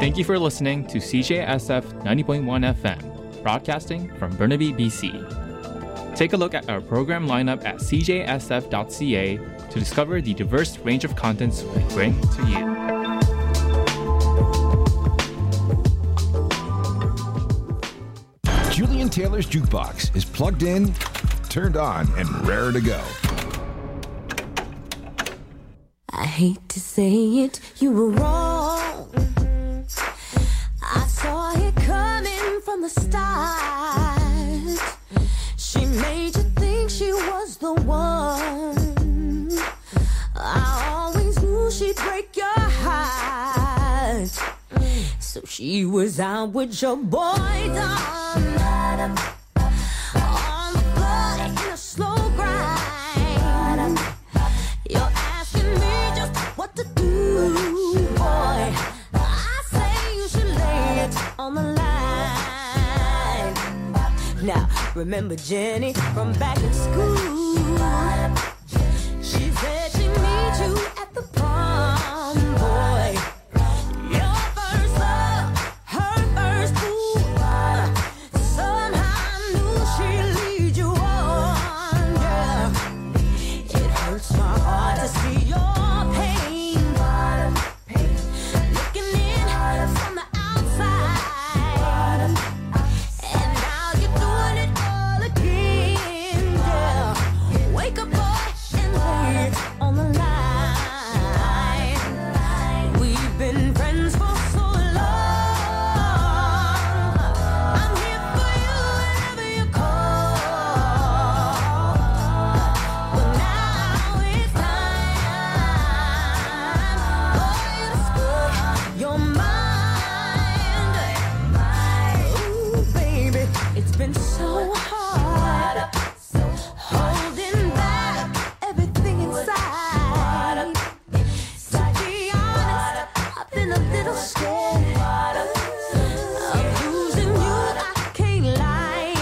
Thank you for listening to CJSF 90.1 FM, broadcasting from Burnaby, BC. Take a look at our program lineup at cjsf.ca to discover the diverse range of contents we bring to you. Julian Taylor's Jukebox is plugged in, turned on, and raring to go. I hate to say it, you were wrong. I saw it coming from the start. She made you think she was the one. I always knew she'd break your heart. So she was out with your boy, Don. On the floor in a slow grind. You're asking me just what to do, boy. I say you should lay it on the line. Now, remember Jenny from back in school? She said she'd meet you at the prom, boy. Your first love, her first fool. Somehow I knew she'd lead you on, yeah. It hurts my heart to see your pain. Looking in from the outside. And now you're doing it all again, yeah. Wake up, boy, and lay it on the line. We've been friends for so long. I'm here for you whenever you call. But now it's time for you to speak your mind. Ooh, baby, it's been so hard holding back everything inside. To be honest, I've been a little scared of losing you. I can't lie.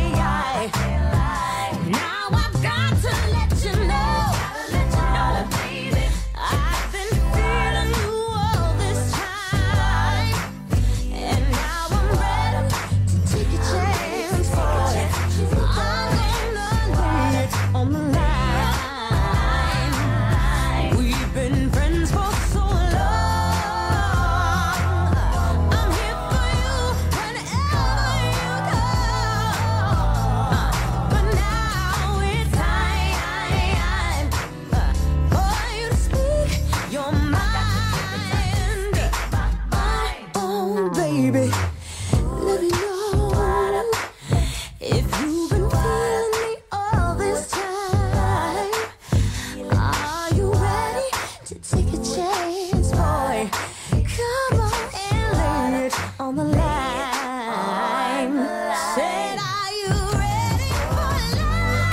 Now I've got to let you know, baby, I've been feeling you all this time, and now I'm ready to take a chance, boy. I'm gonna lay it on the line. We've been friends for so long. I'm here for you whenever you go. But now it's time for you to speak your mind. Oh, baby, let me know if you've been feeling me all this time. Are you ready to take a chance, boy? Come on and lay it on the line. Said, are you ready for love?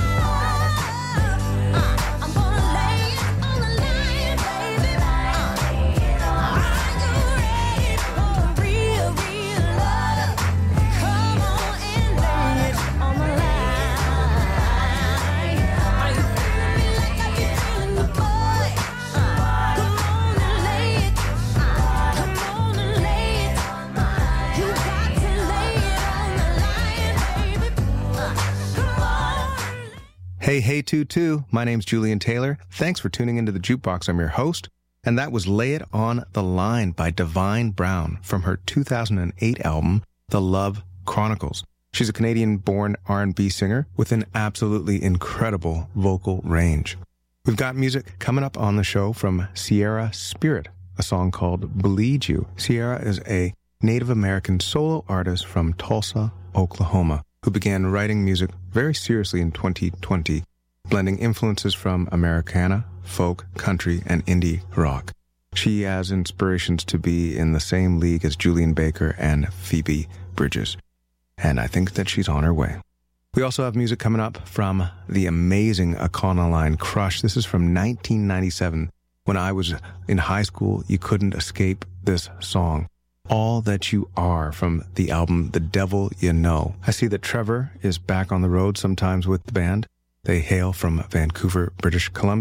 I'm gonna lay it on the line, baby. Are you ready for real love? Come on and lay it on the line. Are you feeling me like I be feeling you, boy? Come on and lay it. Come on and lay it. You got to lay it on the line, baby. Come on. Hey, Tutu. My name's Julian Taylor. Thanks for tuning into the Jukebox. I'm your host. And that was Lay It on the Line by Divine Brown from her 2008 album, The Love Chronicles. She's a Canadian-born R&B singer with an absolutely incredible vocal range. We've got music coming up on the show from Sierra Spirit, a song called Bleed You. Sierra is a Native American solo artist from Tulsa, Oklahoma, who began writing music very seriously in 2020, blending influences from Americana, folk, country, and indie rock. She has inspirations to be in the same league as Julian Baker and Phoebe Bridgers, and I think that she's on her way. We also have music coming up from the amazing Econoline Crush. This is from 1997. When I was in high school, you couldn't escape this song. All That You Are from the album The Devil You Know. I see that Trevor is back on the road sometimes with the band. They hail from Vancouver, British Columbia.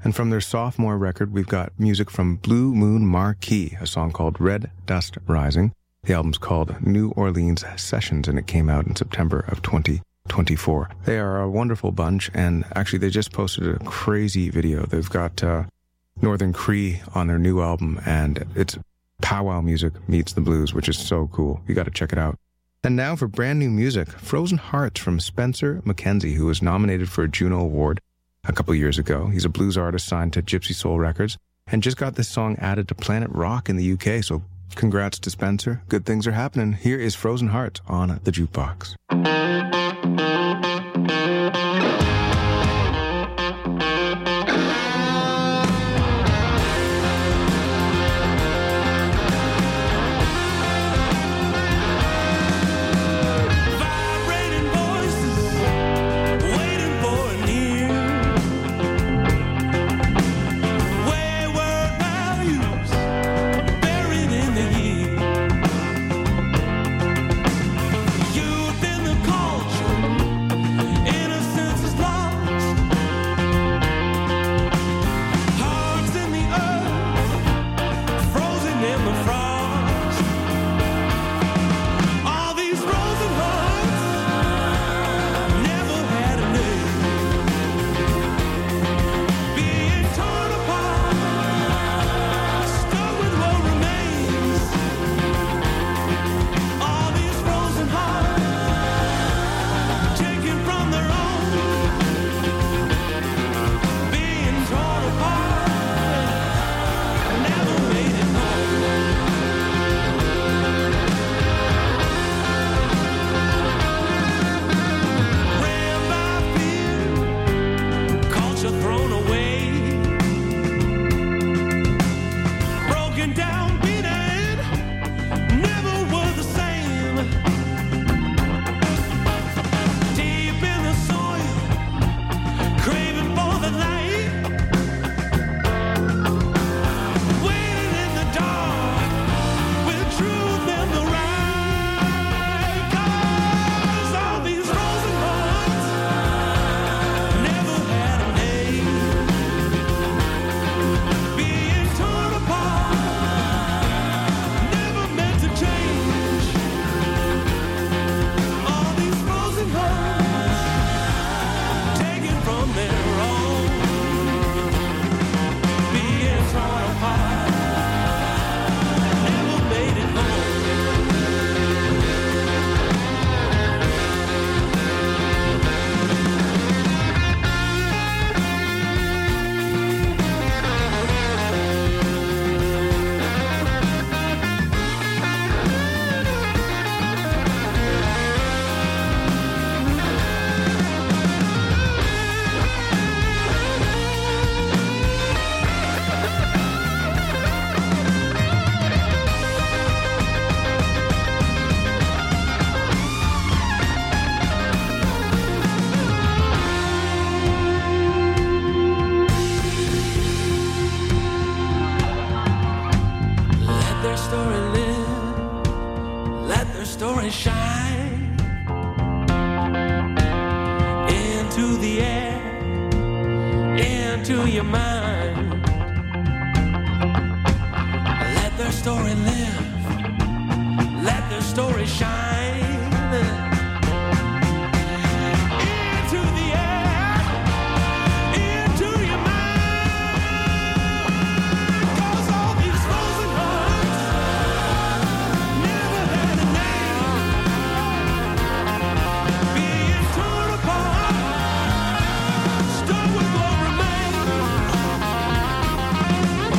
And from their sophomore record, we've got music from Blue Moon Marquee, a song called Red Dust Rising. The album's called New Orleans Sessions, and it came out in September of 2024. They are a wonderful bunch, and actually they just posted a crazy video. They've got Northern Cree on their new album, and it's powwow music meets the blues, which is so cool. You got to check it out. And now for brand new music, Frozen Hearts from Spencer McKenzie, who was nominated for a Juno Award a couple years ago. He's a blues artist signed to Gypsy Soul Records and just got this song added to Planet Rock in the UK. So congrats to Spencer. Good things are happening. Here is Frozen Hearts on the Jukebox.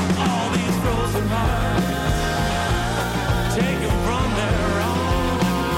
Take 'em from their own.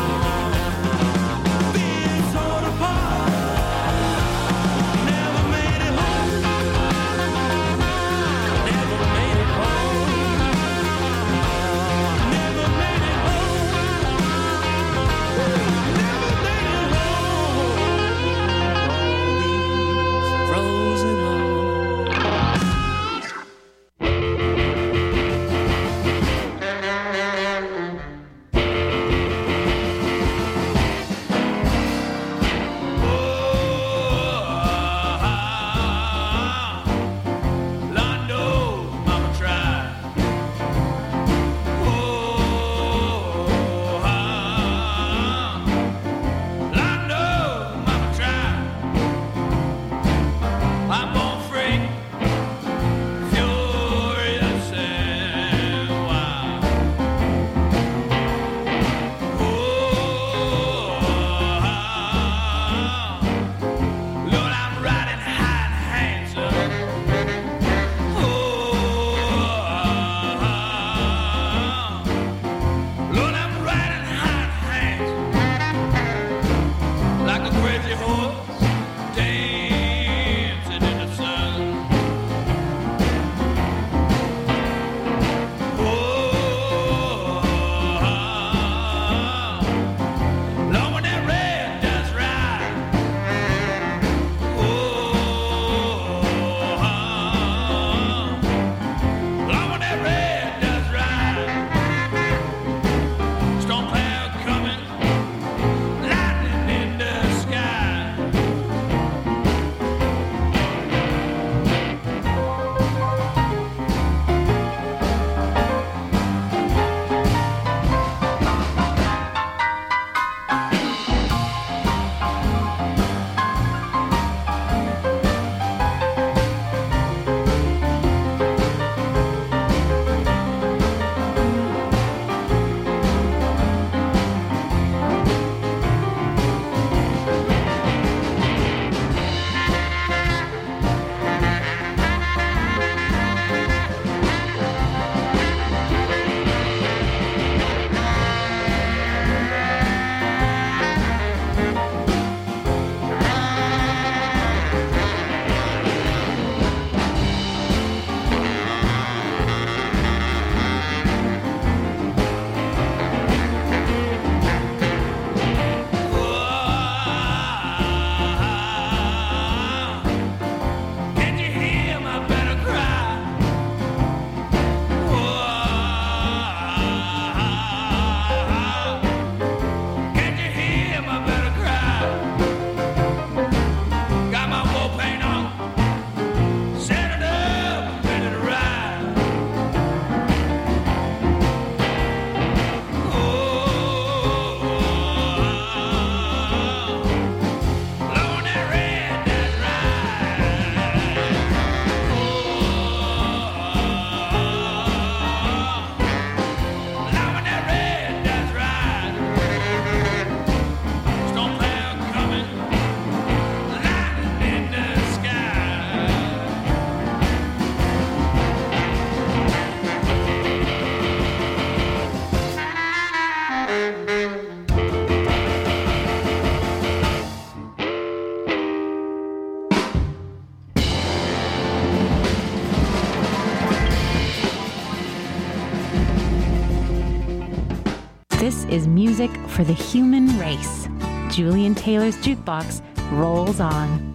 This is music for the human race. Julian Taylor's Jukebox rolls on.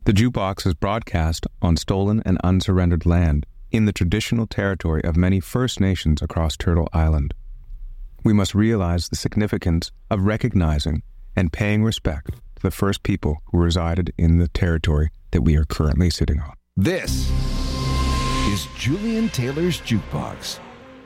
The Jukebox is broadcast on stolen and unsurrendered land in the traditional territory of many First Nations across Turtle Island. We must realize the significance of recognizing and paying respect to the first people who resided in the territory that we are currently sitting on. This is Julian Taylor's Jukebox.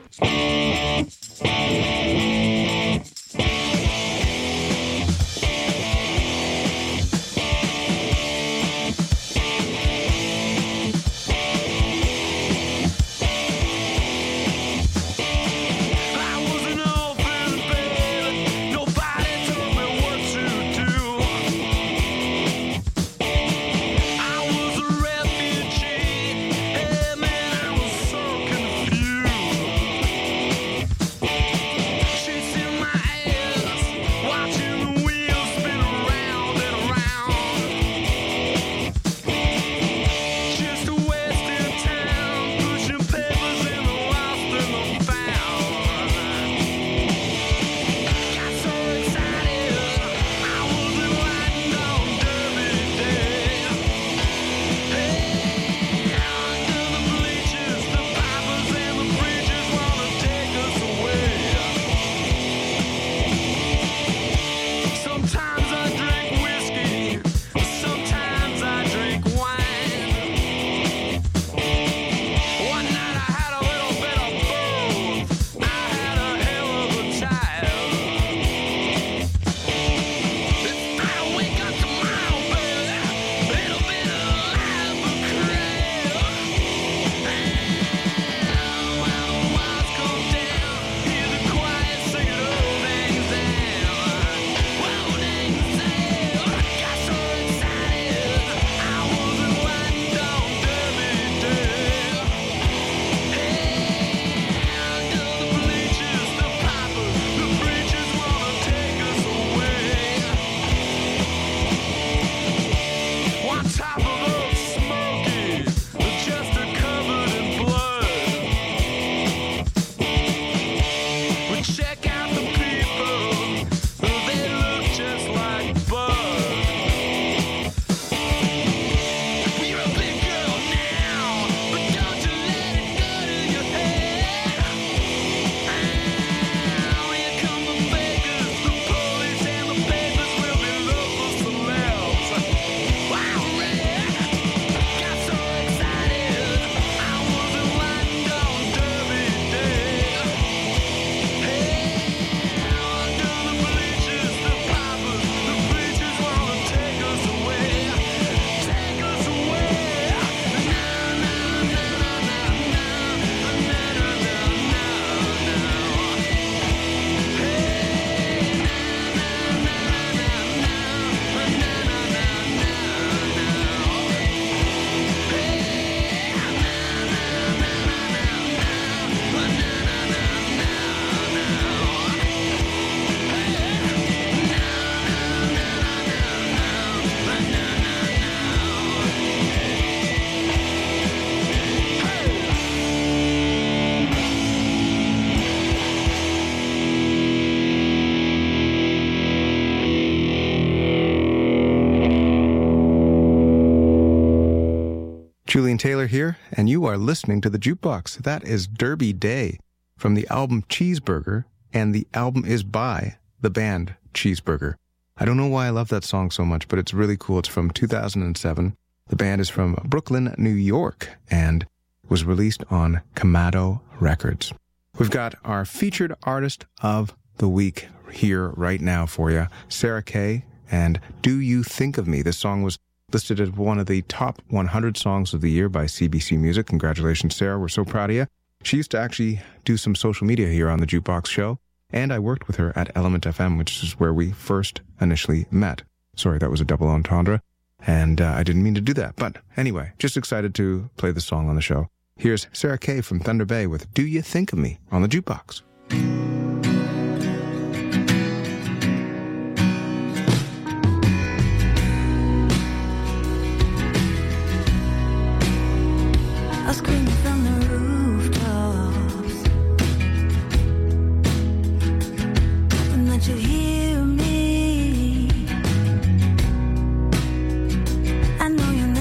Julian Taylor here, and you are listening to The Jukebox. That is Derby Day from the album Cheeseburger, and the album is by the band Cheeseburger. I don't know why I love that song so much, but it's really cool. It's from 2007. The band is from Brooklyn, New York, and was released on Kamado Records. We've got our featured artist of the week here right now for you, Sarah Kay, and Do You Think of Me? This song was listed as one of the top 100 songs of the year by CBC Music. Congratulations, Sarah. We're so proud of you. She used to actually do some social media here on the Jukebox Show, and I worked with her at Element FM, which is where we first initially met. Sorry, that was a double entendre, and I didn't mean to do that. But anyway, just excited to play the song on the show. Here's Sarah Kay from Thunder Bay with Do You Think of Me on the Jukebox. I scream from the rooftops, hoping that you hear me. I know you're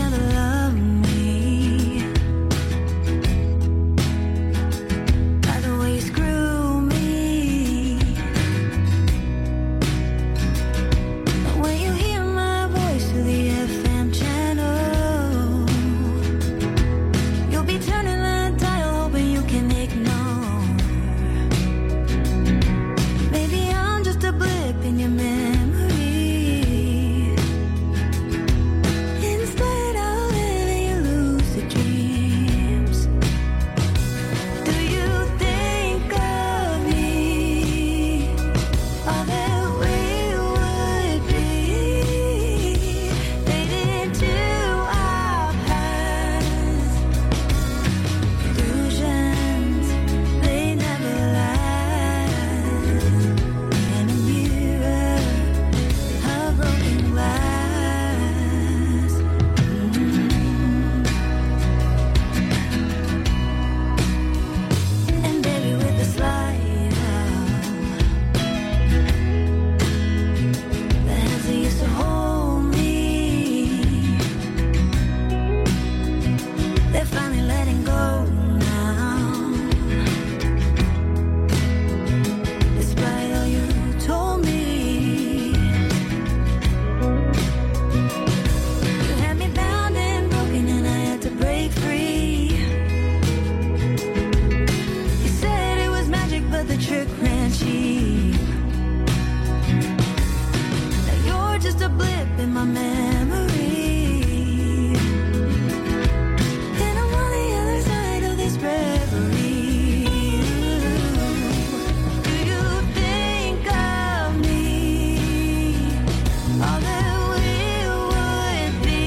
all that we would be,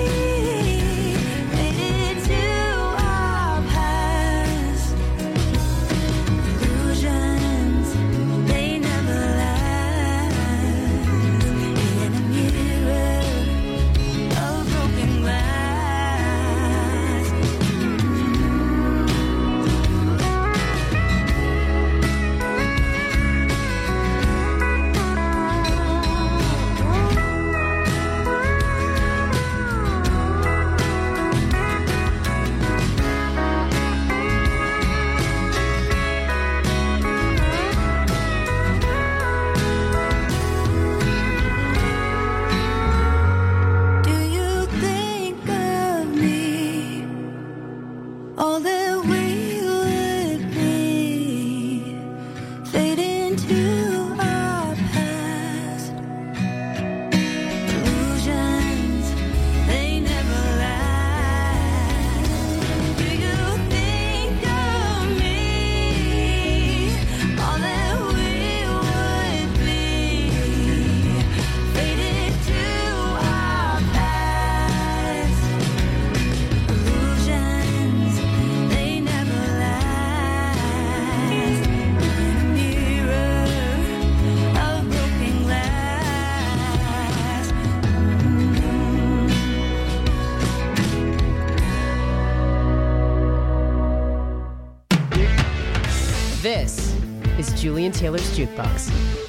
faded to our past. Illusions, they never last. In a mirror of broken glass. Do you think of me, all that we would be, fade into our past? Illusions, they never last. Do you think of me, all that we would be, faded to our past? Illusions, they never last. In a mirror of broken glass. This is Julian Taylor's Jukebox.